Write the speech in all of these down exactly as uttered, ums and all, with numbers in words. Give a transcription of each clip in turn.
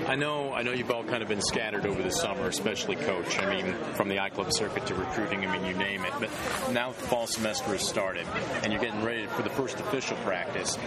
I know I know you've all kind of been scattered over the summer, especially Coach. I mean, from the iClub circuit to recruiting, I mean, you name it. But now the fall semester has started, and you're getting ready for the first official practice.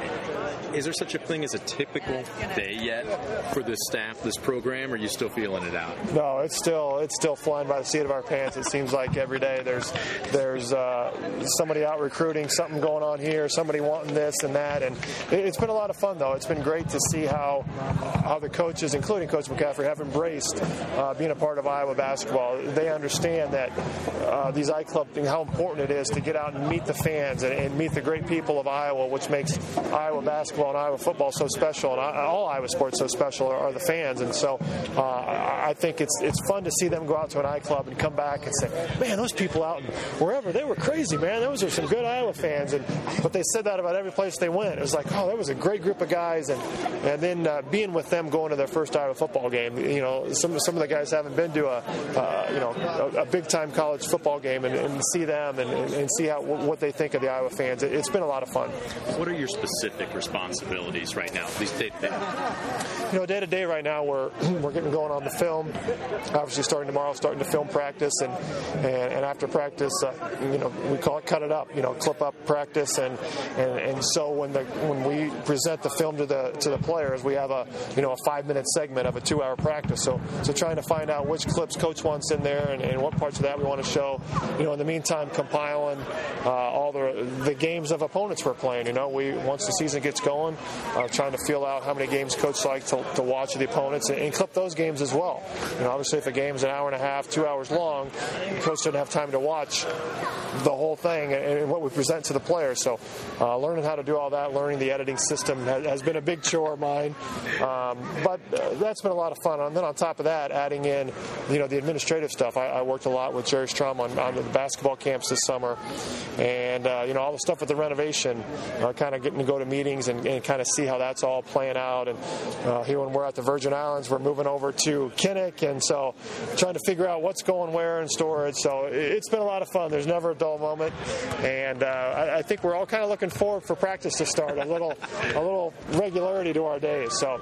Is there such a thing as a typical day yet for this staff, this program, or are you still feeling it out? No, it's still it's still flying by the seat of our pants. It seems like every day there's there's uh, somebody out recruiting, something going on here, somebody wanting this and that, and it's been a lot of fun though. It's been great to see how how the coaches, including Coach McCaffrey, have embraced uh, being a part of Iowa basketball. They understand that uh, these iClub, how important it is to get out and meet the fans and, and meet the great people of Iowa, which makes Iowa basketball and Iowa football so special, and all Iowa sports so special are, are the fans. And so uh, I think it's it's fun to see them go out to an iClub and come back and say, man, those people out in wherever, they were crazy, man. Those are some good Iowa fans. And but they said that about every place they went. It was like, oh, that was a great group of guys. And and then uh, being with them going to their first Iowa football game, you know, some some of the guys haven't been to a uh, you know a, a big time college football game, and, and see them and, and see how what they think of the Iowa fans. It, it's been a lot of fun. What are your specific responsibilities right now, at least day to day? You know, day to day right now, we're we're getting going on the film. Obviously, starting tomorrow, starting to film practice, and and, and after practice, uh, you know, we call it cut it up. You know, clip up practice, and and, and so when the when we present the film to the to the players, we have a you know a five minute segment of a two hour practice. So so trying to find out which clips Coach wants in there, and, and what parts of that we want to show. You know, in the meantime, compiling uh, all the the games of opponents we're playing. You know, we once the season gets going, uh, trying to feel out how many games Coach likes to, to watch the opponents, and, and clip those games as well. You know, obviously if a game's an hour and a half, two hours long, Coach doesn't have time to watch the whole thing and, and what we present to the players. So uh, learning how to do all that, learning the editing system has, has been a big chore of mine. Um, but uh, that's been a lot of fun. And then on top of that, adding in, you know, the administrative stuff. I, I worked a lot with Jerry Strom on, on the basketball camps this summer, and uh, you know, all the stuff with the renovation, uh, kind of getting to go to meetings and, and kind of see how that's all playing out. And uh, here when we're at the Virgin Islands, we're moving over to Kinnick, and so trying to figure out what's going where in storage. So it's been a lot of fun. There's never a dull moment, and uh, I, I think we're all kind of looking forward for practice to start. A little, a little regularity to our days. So,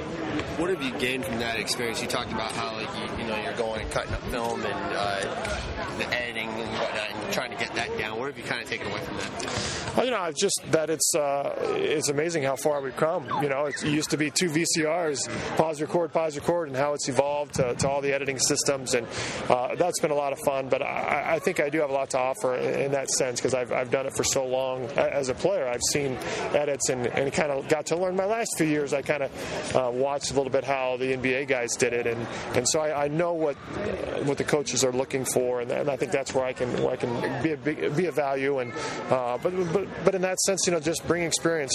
what have you gained from that experience? You talked about how like you, you know you're going and cutting up film and uh, the editing and whatnot, and trying to get that down. What have you kind of taken away from that? Well, you know, it's just that it's uh, it's amazing how far we've come. You know, it used to be two V C Rs, pause, record, pause, record, and how it's evolved to, to all the editing systems, and uh, that's been a lot of fun. But I, I think I do have a lot to offer in, in that sense, because I've, I've done it for so long as a player. I've seen edits and, and kind of got to learn my last few years. I kind of uh, watched a little bit how the N B A guys did it, and, and so I, I know what what the coaches are looking for, and, and I think that's where I can where I can be a big, be a value. And uh, but but but in that sense, you know, just bring experience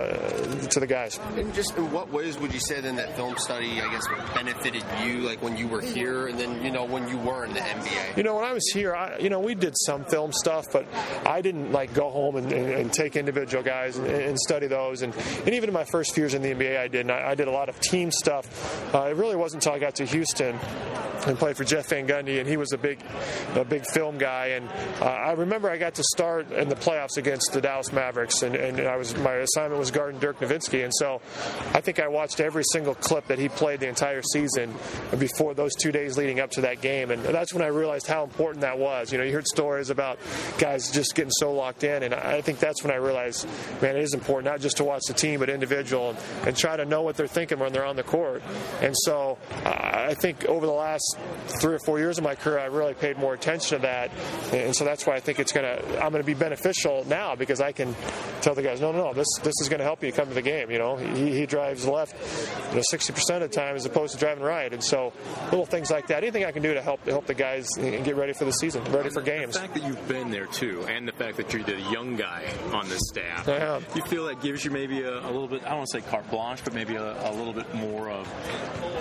to to the guys. And just in what ways would you say then that film study, I guess, benefited you, like when you were here, and then you know when you were in the N B A? You know, when I was here, I, you know, we did some film stuff, but I didn't like go home and, and, and take individual guys and, and study those. And, and even in my first few years in the N B A, I did. And I, I did a lot of team stuff. Uh, it really wasn't until I got to Houston and played for Jeff Van Gundy, and he was a big, a big film guy. And uh, I remember I got to start in the playoffs against the Dallas Mavericks, and, and I was my assignment was guarding Dirk Nowitzki, and so I think I watched every single clip that he played the entire season before those two days leading up to that game, and that's when I realized how important that was. You know, you heard stories about guys just getting so locked in, and I think that's when I realized, man, it is important not just to watch the team but individual, and, and try to know what they're thinking when they're on the court. And so uh, I think over the last three or four years of my career, I really paid more attention to that, and so that's why I think it's gonna I'm gonna be beneficial now, because I can tell the guys, no, no, no, this this is gonna help you come to the game. You know, he, he drives left, you know, sixty percent of the time as opposed to driving right, and so little things like that. Anything I can do to help to help the guys and get ready for the season, ready for games. The fact that you've been there too, and the fact that you're the young guy on this staff, yeah. You feel that gives you maybe a, a little bit, I don't want to say carte blanche, but maybe a, a little bit more of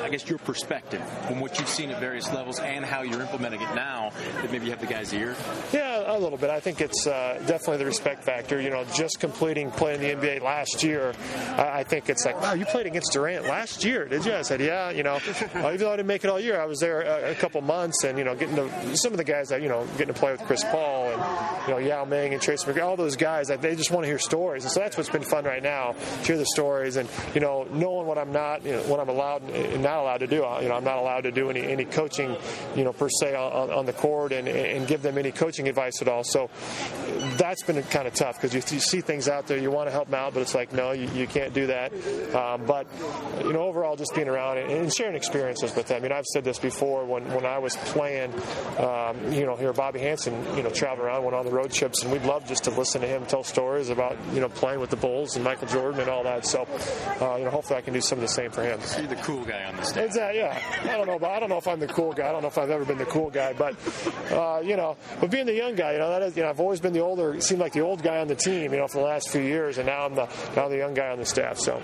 I guess, your perspective from what you've seen at various levels and how you're implementing it now that maybe you have the guy's ear? Yeah, a little bit. I think it's uh, definitely the respect factor. You know, just completing playing the N B A last year, I, I think it's like, wow, you played against Durant last year, did you? I said, yeah. You know, uh, even though I didn't make it all year, I was there a, a couple months, and you know, getting to some of the guys that you know, getting to play with Chris Paul and you know, Yao Ming and Tracy McGrady, all those guys, that they just want to hear stories, and so that's what's been fun right now, to hear the stories and you know, knowing what I'm not, you know, what I'm allowed and not allowed to do. You know, I'm not allowed to do any any coaching, you know, per se on, on the court and, and give them any coaching advice at all. So that's been kind of tough because you, you see things out there, you want to help them out, but it's like, no, you, you can't do that. Um, but you know, overall, just being around and, and sharing experiences with them. You know, I've said this before when when I was playing, um, you know, here Bobby Hansen, you know, traveled around, went on the road trips, and we'd love just to listen to him tell stories about you know playing with the Bulls and Michael Jordan and all that. So uh, you know, hopefully I can do some of the same for him. So you're the cool guy on the staff. Exactly. Yeah. I don't know, but I don't know if I'm the cool guy. I don't know if I've ever been the cool guy, but uh, you know, but being the young guy, you know, that is, you know, I've always been the older, seemed like the old guy on the team, you know, for the last few years, and now I'm the now the young guy on the staff. So,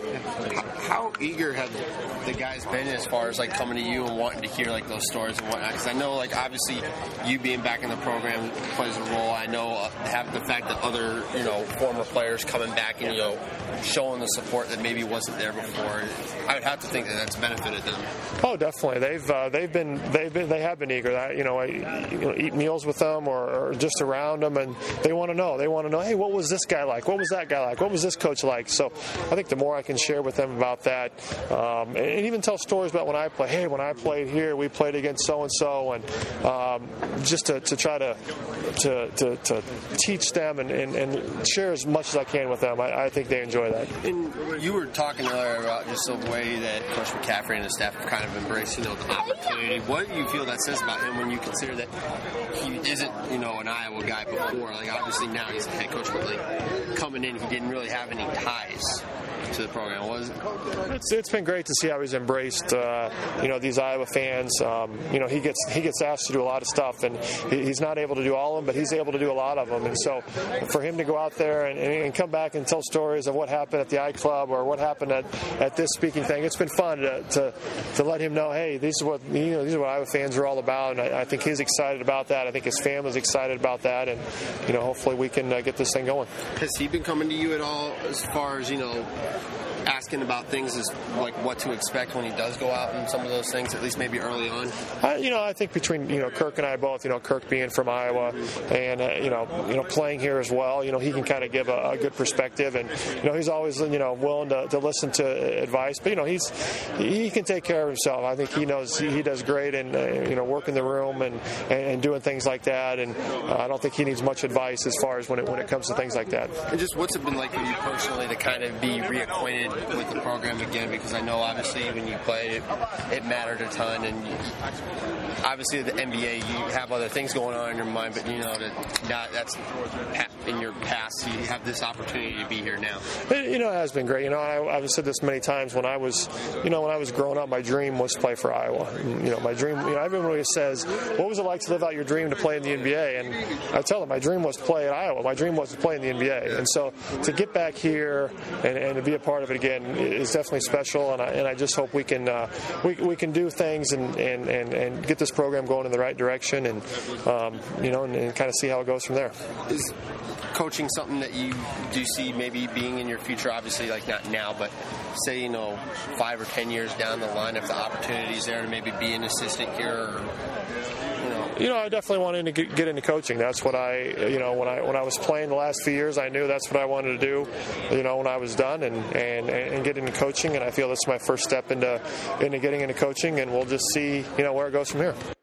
how eager have the guys been as far as like coming to you and wanting to hear like those stories and whatnot? Because I know, like, obviously, you being back in the program plays a role. I know uh, have the fact that other, you know, former players coming back and you know showing the support that maybe wasn't there before. I would have to think that that's benefited them. Oh, definitely. They've uh, they've been they've been they have been eager. I, you know, I you know, eat meals with them or, or just around them, and they want to know. They want to know, hey, what was this guy like? What was that guy like? What was this coach like? So I think the more I can share with them about that, um, and, and even tell stories about when I play. Hey, when I played here, we played against so and so, and um, just to, to try to to, to to teach them and, and, and share as much as I can with them. I, I think they enjoy that. And you were talking earlier about just the way that Coach McCaffrey and his staff have kind of embraced, you know, the opportunity. What do you feel that says about him when you consider that he isn't, you know, an Iowa guy before? Like, obviously now he's the head coach, but like coming in, he didn't really have any ties to the program, was it? It's, it's been great to see how he's embraced, uh, you know, these Iowa fans. Um, you know, he gets he gets asked to do a lot of stuff, and he, he's not able to do all of them, but he's able to do a lot of them. And so, for him to go out there and, and come back and tell stories of what happened at the I Club or what happened at, at this speaking thing, it's been fun to, to to let him know, hey, these are what you know, these are what Iowa fans are all about. And I, I think he's excited about that. I think his family's excited about that, and you know, hopefully we can uh, get this thing going. Has he been coming to you at all as far as, you know, asking about things as like what to expect when he does go out and some of those things, at least maybe early on? I, you know, I think between you know Kirk and I both, you know, Kirk being from Iowa and uh, you know, you know, playing here as well, you know, he can kind of give a, a good perspective, and you know, he's always you know willing to, to listen to advice. But you know, he's he can take care of himself. I think he knows he, he does great in uh, you know working the room and, and doing things like that. And uh, I don't think he needs much advice as far as when it when it comes to things like that. And just what's it been like for you personally to kind of be reacquainted with the program again? Because I know obviously when you played it, it mattered a ton, and you, obviously the N B A, you have other things going on in your mind, but you know that now that's in your past. You have this opportunity to be here now. It, you know, it has been great. You know, I, I've said this many times. When I was, you know, when I was growing up, my dream was to play for Iowa. And, you know, my dream. You know, everyone always says, "What was it like to live out your dream to play in the N B A?" And I tell them, my dream was to play at Iowa. My dream was to play in the N B A. And so to get back here and, and to be a part of it again is definitely special. And I, and I just hope we can uh, we, we can do things and, and, and, and get this program going in the right direction, and um, you know, and, and kind of see how it goes from there. Is coaching something that you do see maybe being in your future? Obviously, like not now, but say, you know, five or ten years down the line, if the opportunity is there to maybe be an assistant here, or, you know. You know, I definitely wanted to get into coaching. That's what I, you know, when I when I was playing the last few years, I knew that's what I wanted to do. You know, when I was done, and and, and get into coaching, and I feel this is my first step into into getting into coaching, and we'll just see, you know, where it goes from here.